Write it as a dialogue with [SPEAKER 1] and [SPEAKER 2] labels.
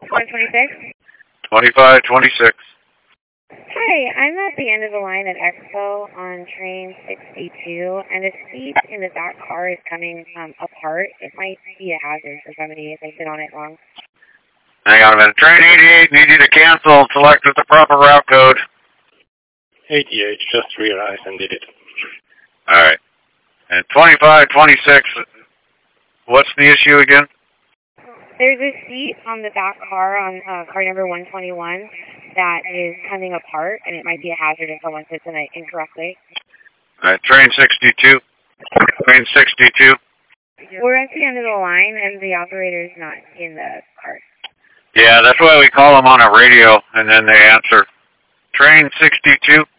[SPEAKER 1] 126.
[SPEAKER 2] 2526.
[SPEAKER 1] Hi, I'm at the end of the line at Expo on train 62, and the seat in the back car is coming apart. It might be a hazard for somebody if they've been on it long.
[SPEAKER 2] Hang on a minute. Train 88, need you to cancel. Select the proper route code.
[SPEAKER 3] 88, just realized and did it.
[SPEAKER 2] Alright. And 2526, what's the issue again?
[SPEAKER 1] There's a seat on the back car on car number 121 that is coming apart, and it might be a hazard if someone sits in it incorrectly.
[SPEAKER 2] Alright, train 62. Train 62.
[SPEAKER 1] We're at the end of the line, and the operator's not in the car.
[SPEAKER 2] Yeah, that's why we call them on a radio, and then they answer. Train 62.